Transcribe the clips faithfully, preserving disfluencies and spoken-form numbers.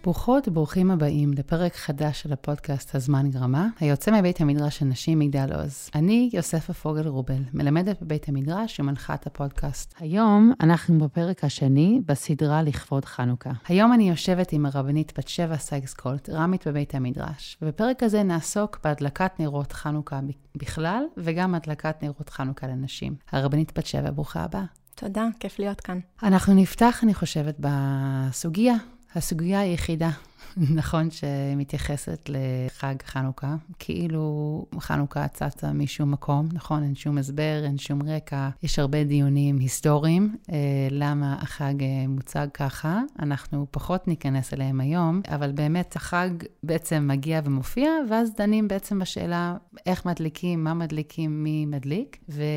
ברוכות וברוכים הבאים לפרק חדש של הפודקאסט הזמן גרמה, היוצא מבית המדרש של נשים מגדל עוז. אני יוספה פוגל רובל, מלמדת בבית המדרש ומנחה את הפודקאסט. היום אנחנו בפרק השני בסדרה לכבוד חנוכה. היום אני יושבת עם הרבנית בת שבע סייקס-קולט, רמית בבית המדרש, ובפרק הזה נעסוק בהדלקת נרות חנוכה בכלל, וגם הדלקת נרות חנוכה לנשים. הרבנית בת שבע, ברוכה הבאה. תודה, כיף להיות כאן. אנחנו נפתח, אני חושבת, בסוגיה. הסוגיה היחידה, נכון, שמתייחסת לחג חנוכה, כאילו חנוכה צצה משום מקום, נכון, אין שום הסבר, אין שום רקע, יש הרבה דיונים היסטוריים, אה, למה החג מוצג ככה, אנחנו פחות ניכנס אליהם היום, אבל באמת החג בעצם מגיע ומופיע, ואז דנים בעצם בשאלה איך מדליקים, מה מדליקים, מי מדליק,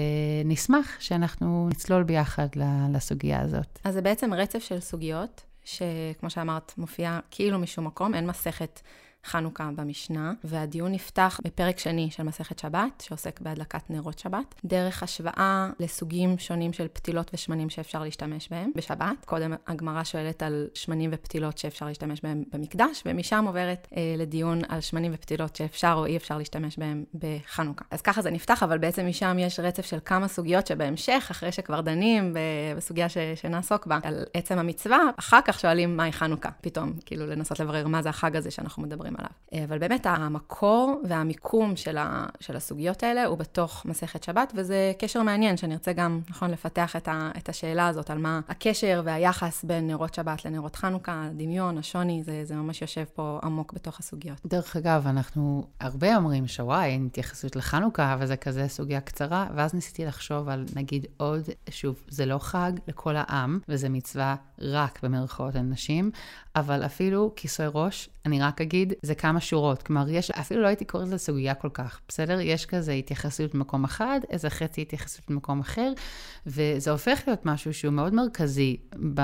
ונשמח שאנחנו נצלול ביחד לסוגיה הזאת. אז זה בעצם רצף של סוגיות, שכמו שאמרת, מופיע כאילו משום מקום, אין מסכת חנוכה במשנה, והדיון נפתח בפרק שני של מסכת שבת, שעוסק בהדלקת נרות שבת, דרך השוואה לסוגים שונים של פתילות ושמנים שאפשר להשתמש בהם בשבת. קודם הגמרא שואלת על שמנים ופתילות שאפשר להשתמש בהם במקדש, ומשם עוברת אה, לדיון על שמנים ופתילות שאפשר או אי אפשר להשתמש בהם בחנוכה. אז ככה זה נפתח, אבל בעצם משם יש רצף של כמה סוגיות שבהמשך, אחרי שכבר דנים בסוגיה ש, שנעסוק בה, על עצם המצווה, אחר כך שואלים מהי חנוכה, פתאום, כאילו לנסות לברר מה זה החג הזה שאנחנו מדברים עליו. אבל באמת המקור והמיקום של, ה, של הסוגיות האלה הוא בתוך מסכת שבת, וזה קשר מעניין שנרצה גם, נכון, לפתח את, ה, את השאלה הזאת על מה הקשר והיחס בין נרות שבת לנרות חנוכה, הדמיון, השוני, זה, זה ממש יושב פה עמוק בתוך הסוגיות. דרך אגב, אנחנו הרבה אומרים שוואי, אין התייחסות לחנוכה, אבל זה כזה סוגיה קצרה, ואז ניסיתי לחשוב על, נגיד עוד, שוב, זה לא חג לכל העם, וזה מצווה רק במרכאות לנשים, אבל אפילו כיסוי ראש, אני רק אגיד, זה כמה שורות. כלומר, יש, אפילו לא הייתי קוראת לסוגיה כל כך. בסדר? יש כזה התייחסות במקום אחד, איזה חצי התייחסות במקום אחר, וזה הופך להיות משהו שהוא מאוד מרכזי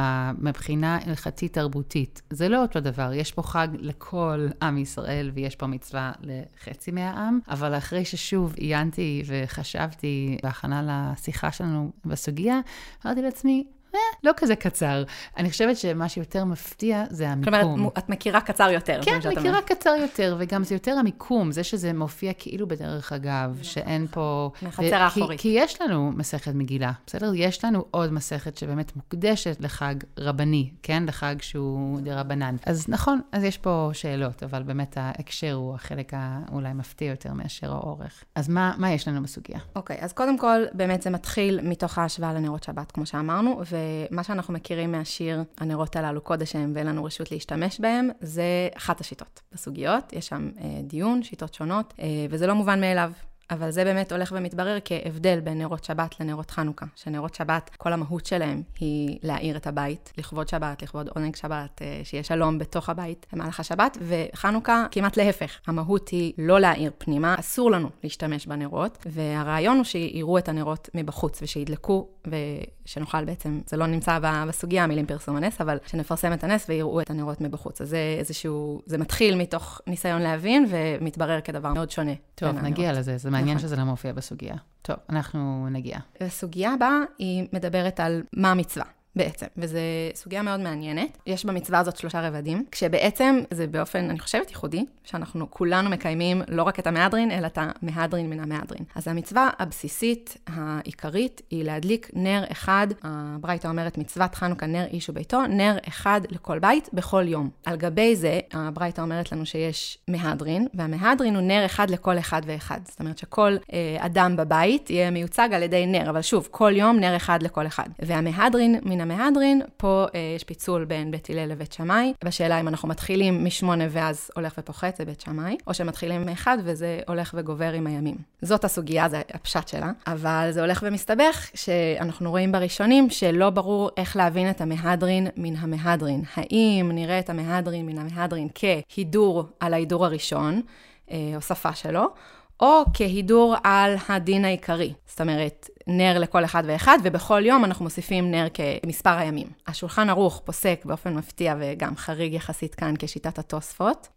מבחינה הלכתית תרבותית. זה לא אותו דבר. יש פה חג לכל עם ישראל, ויש פה מצווה לחצי מהעם, אבל אחרי ששוב עיינתי וחשבתי בהכנה לשיחה שלנו בסוגיה, אמרתי לעצמי, אה, לא כזה קצר. אני חושבת שמה שיותר מפתיע זה המיקום. כלומר, את מכירה קצר יותר. כן, מכירה קצר יותר, וגם זה יותר המיקום, זה שזה מופיע כאילו בדרך אגב, שאין פה... מחצר האחורית. כי יש לנו מסכת מגילה, בסדר? יש לנו עוד מסכת שבאמת מוקדשת לחג רבני, כן? לחג שהוא דרבנן. אז נכון, אז יש פה שאלות, אבל באמת ההקשר הוא החלק האולי מפתיע יותר מאשר האורך. אז מה, מה יש לנו בסוגיה? אוקיי, אז קודם כל, באמת זה מתחיל מתוך ההשוואה לנרות שבת, כמו שאמרנו, ומה שאנחנו מכירים מהשיר, הנרות הללו קודש הם ואין לנו רשות להשתמש בהם, זה אחת השיטות בסוגיות. יש שם אה, דיון, שיטות שונות, אה, וזה לא מובן מאליו. אבל זה באמת הולך ומתברר כהבדל בין נרות שבת לנרות חנוכה. שנרות שבת, כל המהות שלהם היא להאיר את הבית, לכבוד שבת, לכבוד עונג שבת, שיהיה שלום בתוך הבית במהלך השבת, וחנוכה כמעט להפך. המהות היא לא להאיר פנימה, אסור לנו להשתמש בנרות, והרעיון הוא שיראו את הנרות מבחוץ, ושידלקו, ושנוכל בעצם, זה לא נמצא בסוגיה, המילים פרסום הנס, אבל שנפרסם את הנס ויראו את הנרות מבחוץ. אז זה איזשהו, זה מתחיל מתוך ניסיון להבין, ומתברר כדבר מאוד שונה. טוב, נגיע לזה, זה מעניין שזה לא מופיע בסוגיה. טוב, אנחנו נגיע. הסוגיה הבאה היא מדברת על מה המצווה. בעצם, וזו סוגיה מאוד מעניינת. יש במצווה הזאת שלושה רבדים, כשבעצם זה באופן, אני חושבת, ייחודי, שאנחנו כולנו מקיימים לא רק את המהדרין, אלא את המהדרין מן המהדרין. אז המצווה הבסיסית, העיקרית, היא להדליק נר אחד, הברייתא אומרת מצוות חנוכה נר איש וביתו, נר אחד לכל בית בכל יום. על גבי זה, הברייתא אומרת לנו שיש מהדרין, והמהדרין הוא נר אחד לכל אחד ואחד. זאת אומרת שכל אה, אדם בבית יהיה מיוצג על ידי נר, אבל שוב, כל יום נר אחד לכל אחד. והמהדרין מן המהדרין, פה אה, יש פיצול בין בית הלל לבית שמאי, בשאלה אם אנחנו מתחילים משמונה ואז הולך ופוחת, זה בית שמאי, או שמתחילים מאחד וזה הולך וגובר עם הימים. זאת הסוגיה, זה הפשט שלה, אבל זה הולך ומסתבך, שאנחנו רואים בראשונים שלא ברור איך להבין את המהדרין מן המהדרין. האם נראה את המהדרין מן המהדרין כהידור על ההידור הראשון, אה, הוספה שלו, או כהידור על הדין העיקרי. זאת אומרת, נר לכל אחד ואחד, ובכל יום אנחנו מוסיפים נר כמספר הימים. השולחן ערוך פוסק באופן מפתיע וגם חריג יחסית כאן כשיטת התוספות,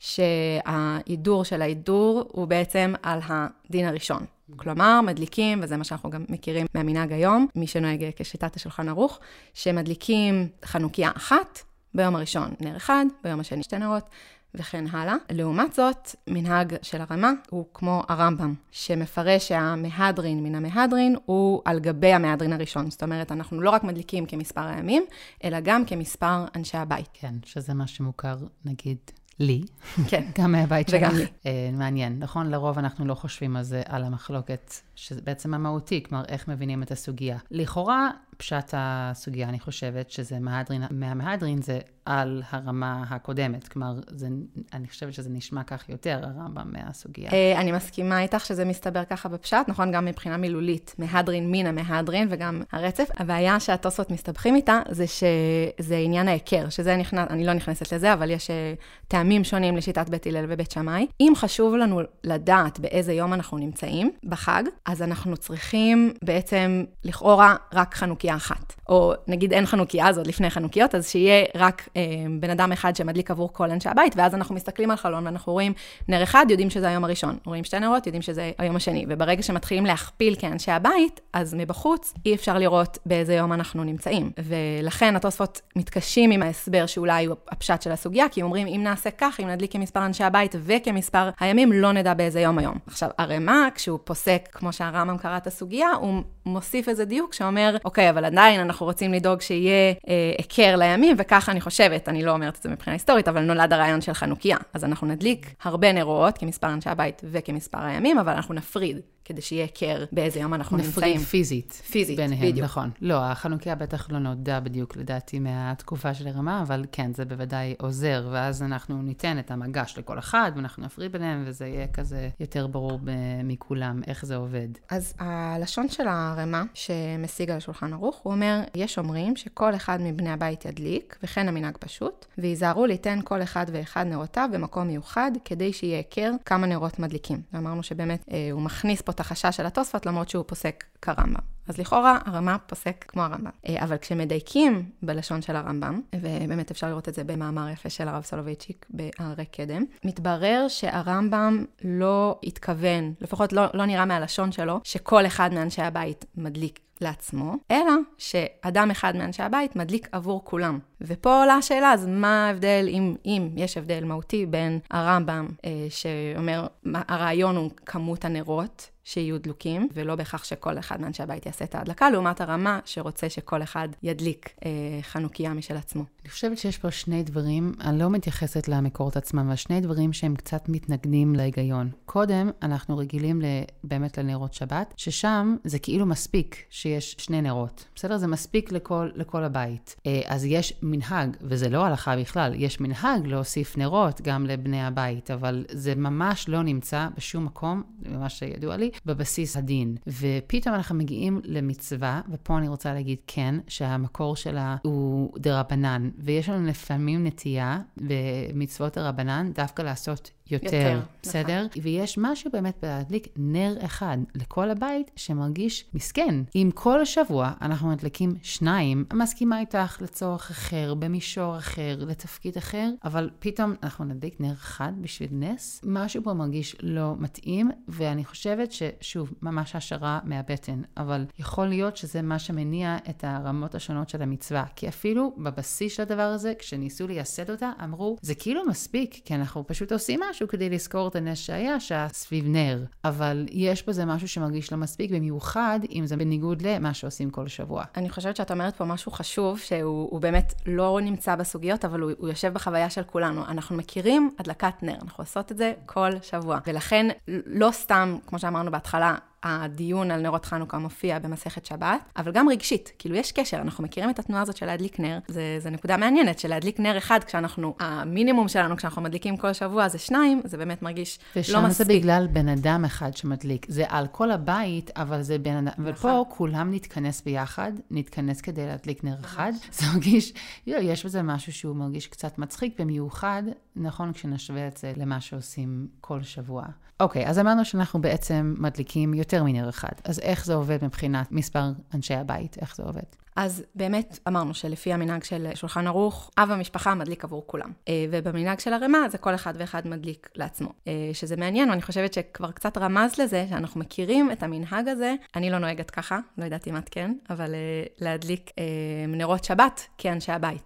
שההידור של ההידור הוא בעצם על הדין הראשון. כלומר, מדליקים, וזה מה שאנחנו גם מכירים מהמנהג היום, מי שנוהג כשיטת השולחן ערוך, שמדליקים חנוכיה אחת, ביום הראשון נר אחד, ביום השני שתי נרות, וכן הלאה. לעומת זאת, מנהג של הרמה הוא כמו הרמב"ם, שמפרש שהמהדרין מן המהדרין הוא על גבי המהדרין הראשון. זאת אומרת, אנחנו לא רק מדליקים כמספר הימים, אלא גם כמספר אנשי הבית. כן, שזה מה שמוכר, נגיד, לי. כן. גם מהבית שלך. וגם לי. מעניין. נכון, לרוב אנחנו לא חושבים על זה, על המחלוקת, שזה בעצם המהותי, כלומר, איך מבינים את הסוגיה. לכאורה, פשט הסוגיה, אני חושבת שזה מהדרין, מהמהדרין זה על הרמה הקודמת. כלומר, זה, אני חושבת שזה נשמע כך יותר, הרמב"ם מהסוגיה. אני מסכימה איתך שזה מסתבר ככה בפשט, נכון? גם מבחינה מילולית, מהדרין מן המהדרין וגם הרצף. הבעיה שהתוספות מסתבכים איתה, זה שזה עניין ההיכר, שזה נכנס, אני לא נכנסת לזה, אבל יש טעמים שונים לשיטת בית הלל ובית שמאי. אם חשוב לנו לדעת באיזה יום אנחנו נמצאים בחג, אז אנחנו צריכים בעצם לכאורה רק חנוכיה אחת. או נגיד אין חנוכיה הזאת לפני חנוכיות, אז שיהיה רק אה, בן אדם אחד שמדליק עבור כל אנשי הבית, ואז אנחנו מסתכלים על חלון ואנחנו רואים נר אחד, יודעים שזה היום הראשון. רואים שתי נרות, יודעים שזה היום השני. וברגע שמתחילים להכפיל כאנשי הבית, אז מבחוץ אי אפשר לראות באיזה יום אנחנו נמצאים. ולכן התוספות מתקשים עם ההסבר שאולי הוא הפשט של הסוגיה, כי אומרים אם נעשה כך, אם נדליק כמספר אנשי הבית וכמספר הימים, לא נדע באיזה יום היום. עכשיו, הרמה, כשהוא פוסק, כמו שהרמב"ם קרא את הסוגיה, הוא מוסיף איזה דיוק שאומר, אוקיי, אבל עדיין אנחנו רוצים לדאוג שיהיה אה, הכר לימים, וככה אני חושבת, אני לא אומרת את זה מבחינה היסטורית, אבל נולד הרעיון של חנוכיה. אז אנחנו נדליק הרבה נרות, כמספר אנשי הבית וכמספר הימים, אבל אנחנו נפריד, כדי שיהיה הכר באיזה יום אנחנו נמצאים. נפריד פיזית. פיזית, ביניהם, בדיוק. נכון. לא, החנוכיה בטח לא נודע בדיוק לדעתי מהתקופה של הרמה, אבל כן, זה בוודאי עוזר, ואז אנחנו ניתן את המגש לכל אחד, ואנחנו נפריד ביניהם, וזה יהיה כזה יותר ברור מכולם, איך זה עובד. אז הלשון של הרמה שמשיג על השולחן ערוך, הוא אומר, יש אומרים שכל אחד מבני הבית ידליק, וכן המנהג פשוט, ויזהרו ליתן כל אחד ואחד נרותיו במקום מיוחד, כדי שיהיה הכר כמה נרות מדליקים. ואמרנו שבאמת אה, הוא מכניס פה את החשש של התוספות, למרות שהוא פוסק כרמב"ם. אז לכאורה הרמה פוסק כמו הרמב"ם. אבל כשמדייקים בלשון של הרמב"ם, ובאמת אפשר לראות את זה במאמר יפה של הרב סולובייצ'יק בהרי קדם, מתברר שהרמב"ם לא התכוון, לפחות לא, לא נראה מהלשון שלו, שכל אחד מאנשי הבית מדליק לעצמו, אלא שאדם אחד מאנשי הבית מדליק עבור כולם. ופה עולה השאלה, אז מה ההבדל, אם, אם יש הבדל מהותי בין הרמב"ם, אה, שאומר, הרעיון הוא כמות הנרות שיהיו דלוקים, ולא בהכרח שכל אחד מאנשי הבית יעשה את ההדלקה, לעומת הרמה שרוצה שכל אחד ידליק אה, חנוכיה משל עצמו. אני חושבת שיש פה שני דברים, אני לא מתייחסת למקורות עצמם, אבל שני דברים שהם קצת מתנגדים להיגיון. קודם, אנחנו רגילים באמת לנרות שבת, ששם זה כאילו מספיק שיש שני נרות. בסדר? זה מספיק לכל, לכל הבית. אז יש מנהג, וזה לא הלכה בכלל, יש מנהג להוסיף נרות גם לבני הבית, אבל זה ממש לא נמצא בשום מקום, ממש שידוע לי, בבסיס הדין. ופתאום אנחנו מגיעים למצווה, ופה אני רוצה להגיד כן, שהמקור שלה הוא דרבנן, ויש לנו לפעמים נטייה במצוות הרבנן דווקא לעשות יותר, יותר בסדר? נכון. ויש משהו באמת להדליק נר אחד לכל הבית שמרגיש מסכן. אם כל השבוע אנחנו מדליקים שניים, מסכימה איתך לצורך אחר, במישור אחר, לתפקיד אחר, אבל פתאום אנחנו נדליק נר אחד בשביל נס, משהו פה מרגיש לא מתאים, ואני חושבת ששוב, ממש השערה מהבטן, אבל יכול להיות שזה מה שמניע את הרמות השונות של המצווה, כי אפילו בבסיס של הדבר הזה, כשניסו לייסד אותה, אמרו, זה כאילו מספיק, כי אנחנו פשוט עושים משהו כדי לזכור את הנס שהיה, שהסביב נר. אבל יש בזה משהו שמרגיש לא מספיק, במיוחד אם זה בניגוד למה שעושים כל שבוע. אני חושבת שאת אומרת פה משהו חשוב, שהוא באמת לא נמצא בסוגיות, אבל הוא, הוא יושב בחוויה של כולנו. אנחנו מכירים הדלקת נר, אנחנו עושות את זה כל שבוע. ולכן לא סתם, כמו שאמרנו בהתחלה, הדיון על נרות חנוכה מופיע במסכת שבת, אבל גם רגשית, כאילו יש קשר, אנחנו מכירים את התנועה הזאת של להדליק נר, זה, זה נקודה מעניינת, של להדליק נר אחד, כשאנחנו, המינימום שלנו, כשאנחנו מדליקים כל שבוע, זה שניים, זה באמת מרגיש לא מספיק. ושם זה בגלל בן אדם אחד שמדליק, זה על כל הבית, אבל זה בן אדם, ופה כולם נתכנס ביחד, נתכנס כדי להדליק נר אחד, זה מרגיש, יש בזה משהו שהוא מרגיש קצת מצחיק, במיוחד, נכון, כשנשווה את זה למה שעושים כל שבוע. אוקיי, אז אמרנו שאנחנו בעצם מדליקים יותר מנר אחד. אז איך זה עובד מבחינת מספר אנשי הבית? איך זה עובד? אז באמת אמרנו שלפי המנהג של שולחן ערוך, אב המשפחה מדליק עבור כולם. ובמנהג של הרמה, זה כל אחד ואחד מדליק לעצמו. שזה מעניין, ואני חושבת שכבר קצת רמז לזה, שאנחנו מכירים את המנהג הזה. אני לא נוהגת ככה, לא יודעת אם את כן, אבל להדליק נרות שבת כאנשי הבית.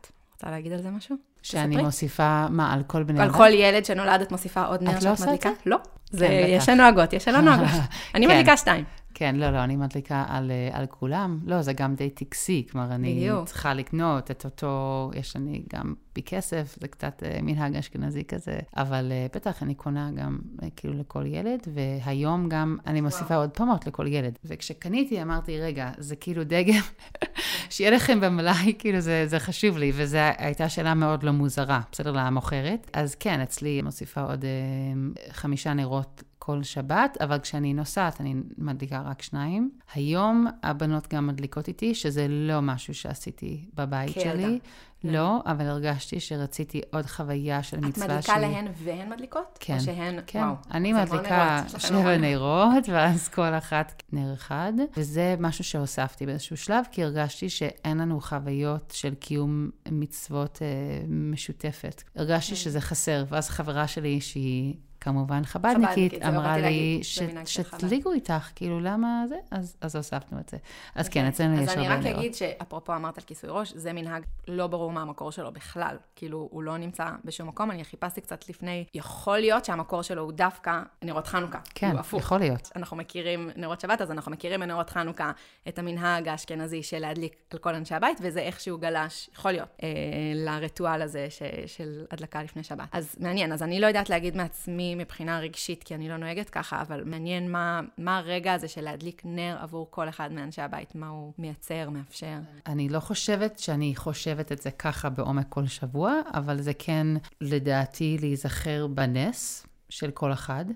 רוצה להגיד על זה משהו? שאני מוסיפה, מה, על כל בני על אדם? כל ילד שנולד את מוסיפה עוד נר שאת מדליקה? לא. זה, יש לנו הגות, יש לנו הגות. אני מדליקה שתיים. כן, לא, לא, אני מדליקה על, על כולם. לא, זה גם די טקסי, כלומר, אני בדיוק. צריכה לקנות את אותו, יש אני גם בכסף, זה קצת מנהג אשכנזי כזה, אבל בטח אני קונה גם כאילו לכל ילד, והיום גם אני מוסיפה וואו. עוד פעמות לכל ילד. וכשקניתי אמרתי, רגע, זה כאילו דגם, שיהיה לכם במלאי, כאילו זה, זה חשוב לי, וזו הייתה שאלה מאוד לא מוזרה, בסדר, למוכרת. אז כן, אצלי מוסיפה עוד אה, חמישה נרות כל שבת, אבל כשאני נוסעת, אני מדליקה רק שניים. היום הבנות גם מדליקות איתי, שזה לא משהו שעשיתי בבית שלי. לא, אבל הרגשתי שרציתי עוד חוויה של מצווה שלי. את מדליקה להן והן מדליקות? כן, או שהן, כן. וואו. אני מדליקה שבע נרות, ואז כל אחת נר אחד, וזה משהו שהוספתי באיזשהו שלב, כי הרגשתי שאין לנו חוויות של קיום מצוות אה, משותפת. הרגשתי שזה חסר, ואז חברה שלי שהיא כמובן חבדניקית, אמרה לי שתדליקו איתך, כאילו למה זה? אז, אז הוספנו את זה. אז כן, אצלנו יש הרבה נרות. אז אני רק אגיד שאפרופו אמרת על כיסוי ראש, זה מנהג לא ברור מה המקור שלו בכלל. כאילו הוא לא נמצא בשום מקום, אני חיפשתי קצת לפני, יכול להיות שהמקור שלו הוא דווקא נרות חנוכה. כן, יכול להיות. אנחנו מכירים נרות שבת, אז אנחנו מכירים בנרות חנוכה את המנהג האשכנזי של להדליק על כל אנשי הבית, וזה איכשהו גלש, יכול להיות, אה, לריטואל הזה ש, של הדלקה לפני שבת. אז מעניין, אז אני לא יודעת להגיד מעצמי מבחינה רגשית, כי אני לא נוהגת ככה, אבל מעניין מה, מה הרגע הזה של להדליק נר עבור כל אחד מאנשי הבית, מה הוא מייצר, מאפשר. אני לא חושבת שאני חושבת את זה ככה בעומק כל שבוע, אבל זה כן לדעתי להיזכר בנס של כל אחד.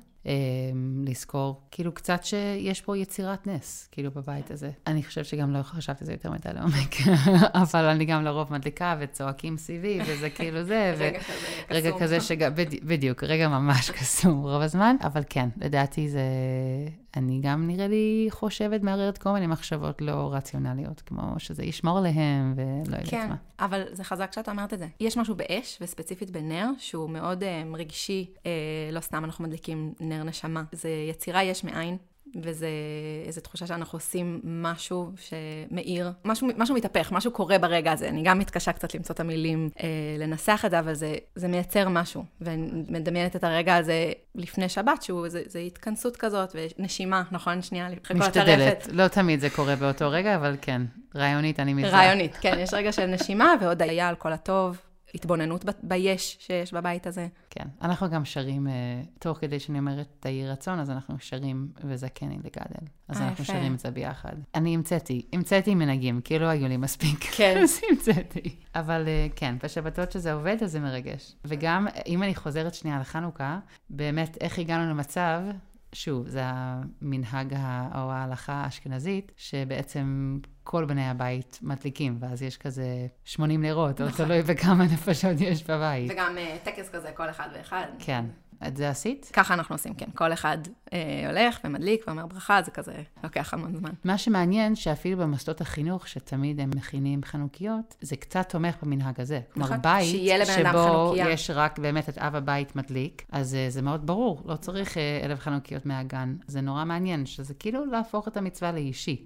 לזכור, כאילו קצת שיש פה יצירת נס, כאילו בבית הזה. אני חושבת שגם לא חשבתי זה יותר מדי לעומק, אבל אני גם לרוב מדליקה וצועקים סביבי, וזה כאילו זה, רגע כזה שגם, בדיוק, רגע ממש קסום רוב הזמן, אבל כן, לדעתי זה, אני גם נראה לי חושבת מערערת כל מיני מחשבות לא רציונליות, כמו שזה ישמור להם ולא יודעת מה. כן, אבל זה חזק שאתה אומרת את זה. יש משהו באש, וספציפית בנר, שהוא מאוד רגשי, לא סתם אנחנו מדליקים נר נשמה. זה יצירה יש מאין, וזה איזו תחושה שאנחנו עושים משהו שמאיר, משהו, משהו מתהפך, משהו קורה ברגע הזה. אני גם מתקשה קצת למצוא את המילים אה, לנסח את זה, אבל זה, זה מייצר משהו. ומדמיינת את הרגע הזה לפני שבת, שהוא זה, זה התכנסות כזאת, ונשימה, נכון? שנייה, משתדלת. לא תמיד זה קורה באותו רגע, אבל כן, רעיונית אני מזהה. רעיונית, כן, יש רגע של נשימה, ועוד היה על כל הטוב. התבוננות ביש שיש בבית הזה. כן, אנחנו גם שרים, תוך כדי שאני אומרת תאי רצון, אז אנחנו שרים וזקני לגדל. אז אנחנו שרים את זה ביחד. אני המצאתי, המצאתי מנהגים, כי לא היו לי מספיק. כן. אז המצאתי. אבל כן, בשבתות שזה עובד, אז זה מרגש. וגם, אם אני חוזרת שנייה לחנוכה, באמת, איך הגענו למצב, שוב, זה המנהג או ההלכה האשכנזית, שבעצם כל בני הבית מדליקים, ואז יש כזה שמונים נרות, או תלוי בכמה נפשות יש בבית. וגם טקס כזה, כל אחד ואחד. כן. את זה עשית? ככה אנחנו עושים, כן. כל אחד אה, הולך ומדליק ואומר ברכה, זה כזה לוקח המון זמן. מה שמעניין, שאפילו במוסדות החינוך, שתמיד הם מכינים חנוכיות, זה קצת תומך במנהג הזה. כלומר, בית שבו יש רק באמת את אב הבית מדליק, אז אה, זה מאוד ברור, לא צריך אה, אלף חנוכיות מהגן. זה נורא מעניין, שזה כאילו להפוך את המצווה לאישי.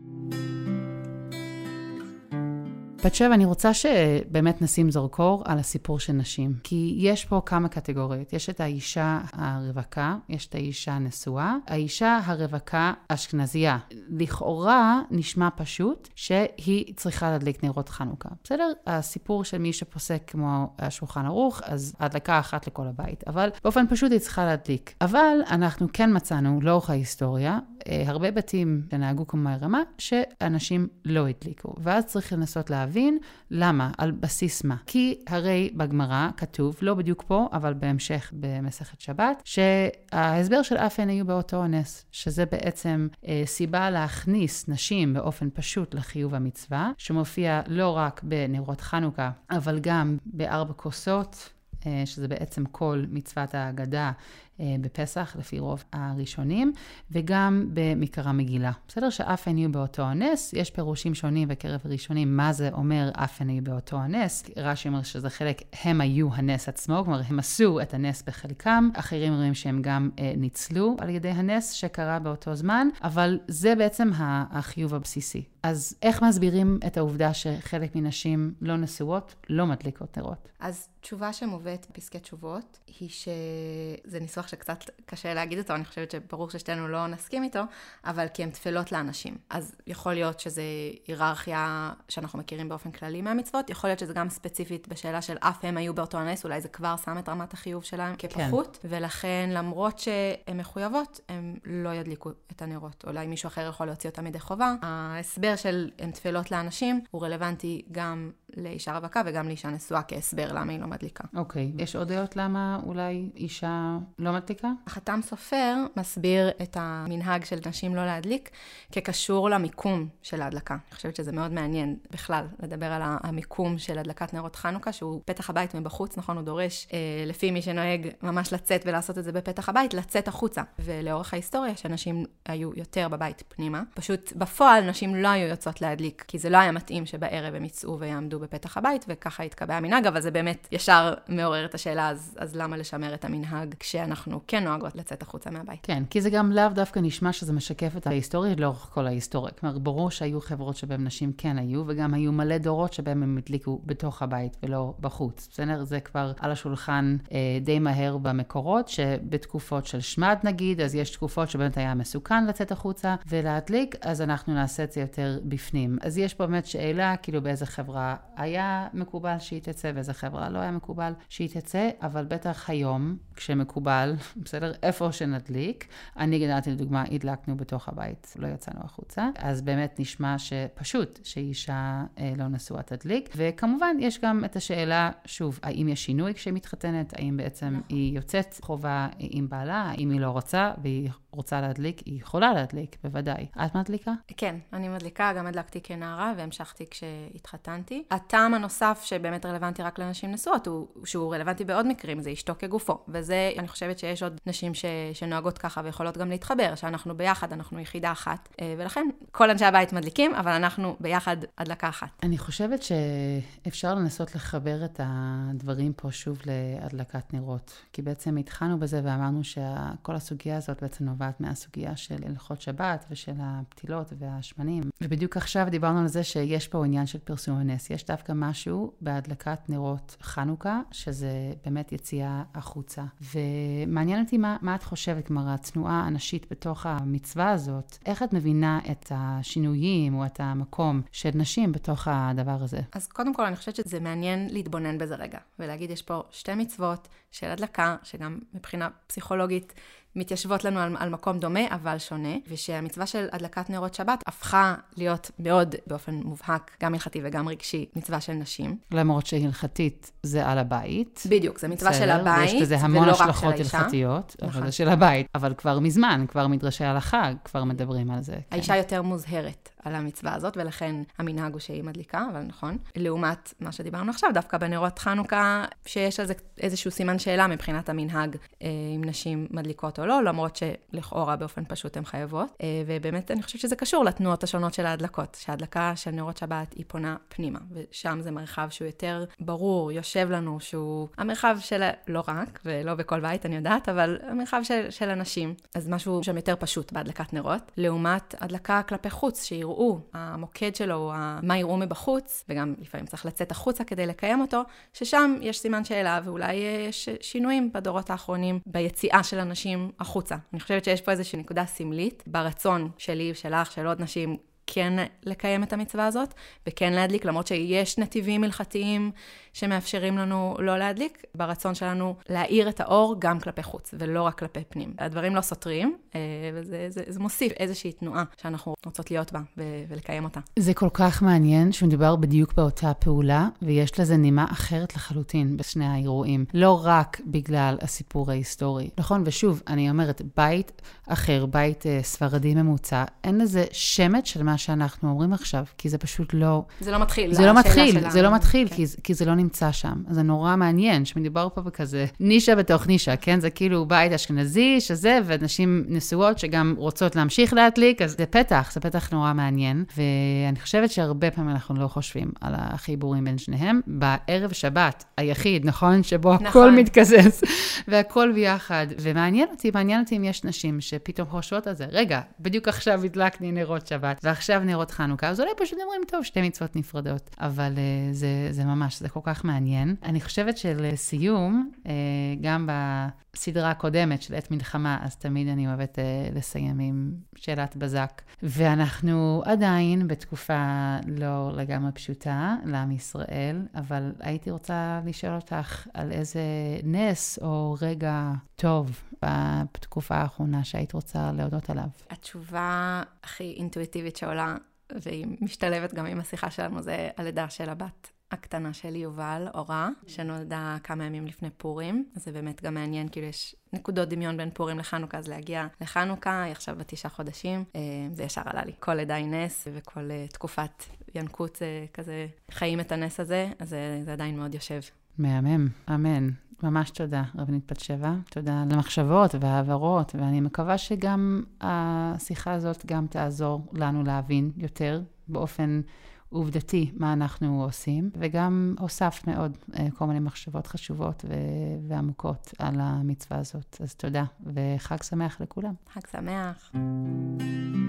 בת שבע, אני רוצה שבאמת נשים זרקור על הסיפור של נשים. כי יש פה כמה קטגוריות. יש את האישה הרווקה, יש את האישה הנשואה. האישה הרווקה אשכנזייה. לכאורה נשמע פשוט שהיא צריכה להדליק נרות חנוכה. בסדר? הסיפור של מי שפוסק כמו השולחן ערוך, אז הדלקה אחת לכל הבית. אבל באופן פשוט היא צריכה להדליק. אבל אנחנו כן מצאנו, לאורך ההיסטוריה, הרבה בתים שנהגו כמו הרמה, שאנשים לא הדליקו. ואז צריך לנסות להבין למה, על בסיס מה. כי הרי בגמרא כתוב, לא בדיוק פה, אבל בהמשך במסכת שבת, שההסבר של אפן היו באותו אונס, שזה בעצם אה, סיבה להכניס נשים באופן פשוט לחיוב המצווה, שמופיע לא רק בנרות חנוכה, אבל גם בארבע כוסות, שזה בעצם כל מצוות ההגדה בפסח, לפי רוב הראשונים, וגם במקרא מגילה. בסדר שאף הן יהיו באותו הנס, יש פירושים שונים בקרב הראשונים, מה זה אומר אף הן יהיו באותו הנס. רש"י אומר שזה חלק, הם היו הנס עצמו, כלומר הם עשו את הנס בחלקם, אחרים רואים שהם גם אה, ניצלו על ידי הנס שקרה באותו זמן, אבל זה בעצם החיוב הבסיסי. אז איך מסבירים את העובדה שחלק מנשים לא נשואות, לא מדליקות נרות? אז תשובה שמובאת בפסקי תשובות, היא שזה ניסוח שקצת קשה להגיד אותו, אני חושבת שברור ששתינו לא נסכים איתו, אבל כי הן תפלות לאנשים. אז יכול להיות שזה היררכיה שאנחנו מכירים באופן כללי מהמצוות, יכול להיות שזה גם ספציפית בשאלה של אף הם היו באותו הנס, אולי זה כבר שם את רמת החיוב שלהם כפחות, כן. ולכן למרות שהן מחויבות, הם לא ידליקו את הנרות. אולי מישהו אחר יכול להוציא אותם מדי חובה. ההסבר של הן תפלות לאנשים הוא רלוונטי גם לאישה רווקה וגם לאישה נשואה כהסבר למה היא לא מדליקה. אוקיי. Okay. יש עוד דעות למה אולי אישה לא מדליקה? החתם סופר מסביר את המנהג של נשים לא להדליק כקשור למיקום של ההדלקה. אני חושבת שזה מאוד מעניין בכלל לדבר על המיקום של הדלקת נרות חנוכה, שהוא פתח הבית מבחוץ, נכון? הוא דורש, אה, לפי מי שנוהג ממש לצאת ולעשות את זה בפתח הבית, לצאת החוצה. ולאורך ההיסטוריה שנשים היו יותר בבית פנימה, פשוט בפועל נשים לא היו יוצאות להדליק, כי זה לא היה מתאים שבערב הם יצאו ויעמדו בפתח הבית, וככה התקבע המנהג, אבל זה באמת ישר מעורר את השאלה, אז, אז למה לשמר את המנהג כשאנחנו כן נוהגות לצאת החוצה מהבית? כן, כי זה גם לאו דווקא נשמע שזה משקף את ההיסטוריה לאורך כל ההיסטוריה. כלומר, ברור שהיו חברות שבהם נשים כן היו, וגם היו מלא דורות שבהם הם הדליקו בתוך הבית ולא בחוץ. בסדר? זה כבר על השולחן אה, די מהר במקורות, שבתקופות של שמד נגיד, אז יש תקופות שבאמת היה מסוכן לצאת החוצה ולהדליק, אז אנחנו נעשה את זה יותר בפנים. אז יש פה באמת שאלה, כאילו באיזה חברה היה מקובל שהיא תצא, ואיזה חברה לא היה מקובל שהיא תצא, אבל בטח היום, כשמקובל, בסדר, איפה שנדליק, אני גדלתי לדוגמה, הדלקנו בתוך הבית, לא יצאנו החוצה, אז באמת נשמע שפשוט שאישה אה, לא נשואה תדליק, וכמובן יש גם את השאלה, שוב, האם יש שינוי כשהיא מתחתנת, האם בעצם היא יוצאת חובה עם בעלה, האם היא לא רוצה, והיא רוצה להדליק, היא יכולה להדליק, בוודאי. את מדליקה? כן, אני מדליקה, גם הדלקתי כנערה, והמשכתי כשהתחתנתי. הטעם הנוסף שבאמת רלוונטי רק לנשים נשואות, הוא שהוא רלוונטי בעוד מקרים, זה אשתו כגופו. וזה, אני חושבת שיש עוד נשים ש, שנוהגות ככה ויכולות גם להתחבר, שאנחנו ביחד, אנחנו יחידה אחת. ולכן, כל אנשי הבית מדליקים, אבל אנחנו ביחד הדלקה אחת. אני חושבת שאפשר לנסות לחבר את הדברים פה שוב להדלקת נרות. כי בעצם התחלנו בזה ואמרנו שכל הסוגיה הזאת בעצם נובעת מהסוגיה של הלכות שבת ושל הפתילות והשמנים. ובדיוק עכשיו דיברנו על זה שיש פה עניין של פרסום הנס. יש דווקא משהו בהדלקת נרות חנוכה, שזה באמת יציאה החוצה. ומעניין אותי מה, מה את חושבת, כלומר, התנועה הנשית בתוך המצווה הזאת, איך את מבינה את השינויים או את המקום של נשים בתוך הדבר הזה? אז קודם כל אני חושבת שזה מעניין להתבונן בזה רגע, ולהגיד יש פה שתי מצוות של הדלקה, שגם מבחינה פסיכולוגית מתיישבות לנו על, על מקום דומה, אבל שונה, ושהמצווה של הדלקת נרות שבת הפכה להיות מאוד באופן מובהק, גם הלכתי וגם רגשי, מצווה של נשים. למרות שהלכתית זה על הבית. בדיוק, זה מצווה של הבית, יש לזה המון השלכות הלכתיות, אבל זה של הבית. אבל כבר מזמן, כבר מדרשי הלכה, כבר מדברים על זה. האישה יותר מוזהרת על המצווה הזאת, ולכן המנהג הוא שהיא מדליקה, אבל נכון. לעומת מה שדיברנו עכשיו, דווקא בנרות חנוכה, שיש על זה איזשהו סימן שאלה מבחינת המנהג, אם נשים מדליקות או לא, למרות שלכאורה באופן פשוט הן חייבות. ובאמת אני חושבת שזה קשור לתנועות השונות של ההדלקות, שההדלקה של נרות שבת היא פונה פנימה, ושם זה מרחב שהוא יותר ברור, יושב לנו, שהוא המרחב של, לא רק, ולא בכל בית אני יודעת, אבל המרחב של, של אנשים. אז משהו שם יותר פשוט בהדלקת נרות, לעומת הדלקה כלפי חוץ, שיראו, המוקד שלו, מה יראו מבחוץ, וגם לפעמים צריך לצאת החוצה כדי לקיים אותו, ששם יש סימן שאלה, ואולי יש שינויים בדורות האחרונים, ביציאה של אנשים החוצה. אני חושבת שיש פה איזושהי נקודה סמלית, ברצון שלי ושלך, של עוד נשים, כן לקיים את המצווה הזאת, וכן להדליק, למרות שיש נתיבים הלכתיים שמאפשרים לנו לא להדליק, ברצון שלנו להאיר את האור גם כלפי חוץ, ולא רק כלפי פנים. הדברים לא סותרים, וזה זה, זה מוסיף איזושהי תנועה שאנחנו רוצות להיות בה ולקיים אותה. זה כל כך מעניין שמדובר בדיוק באותה פעולה, ויש לזה נימה אחרת לחלוטין בשני האירועים. לא רק בגלל הסיפור ההיסטורי. נכון? ושוב, אני אומרת, בית אחר, בית ספרדי ממוצע, אין לזה שמץ של מה ממה שאנחנו אומרים עכשיו, כי זה פשוט לא... זה לא מתחיל. זה לא מתחיל, זה לא מתחיל, כי, כי זה לא נמצא שם. זה נורא מעניין, שמדבר פה בכזה נישה בתוך נישה, כן? זה כאילו בית אשכנזי, שזה, ונשים נשואות שגם רוצות להמשיך להדליק, אז זה פתח, זה פתח נורא מעניין, ואני חושבת שהרבה פעמים אנחנו לא חושבים על החיבורים בין שניהם. בערב שבת, היחיד, נכון? שבו נכון. הכל מתכזז, והכל ביחד. ומעניין אותי, מעניין אותי אם יש נשים שפתאום חושבות על זה. רגע, בדיוק עכשיו הדלקני נרות שבת, ועכשיו נרות חנוכה, אז אולי פשוט אומרים, טוב, שתי מצוות נפרדות. אבל uh, זה, זה ממש, זה כל כך מעניין. אני חושבת שלסיום, uh, גם בסדרה הקודמת של עת מלחמה, אז תמיד אני אוהבת uh, לסיים עם שאלת בזק. ואנחנו עדיין בתקופה לא לגמרי פשוטה, לעם ישראל, אבל הייתי רוצה לשאול אותך על איזה נס או רגע טוב בתקופה האחרונה שהיית רוצה להודות עליו. התשובה הכי אינטואיטיבית שעולה, והיא משתלבת גם עם השיחה שלנו, זה הלידה של הבת הקטנה שלי, יובל, אורה, שנולדה כמה ימים לפני פורים. אז זה באמת גם מעניין, כאילו יש נקודות דמיון בין פורים לחנוכה, אז להגיע לחנוכה, היא עכשיו בתשעה חודשים, זה ישר עלה לי. כל לידה היא נס, וכל תקופת ינקות כזה חיים את הנס הזה, אז זה, זה עדיין מאוד יושב. מהמם, אמן. ממש תודה, רבנית בת שבע. תודה על המחשבות והעברות, ואני מקווה שגם השיחה הזאת גם תעזור לנו להבין יותר באופן עובדתי מה אנחנו עושים, וגם הוספת מאוד כל מיני מחשבות חשובות ועמוקות על המצווה הזאת. אז תודה, וחג שמח לכולם. חג שמח.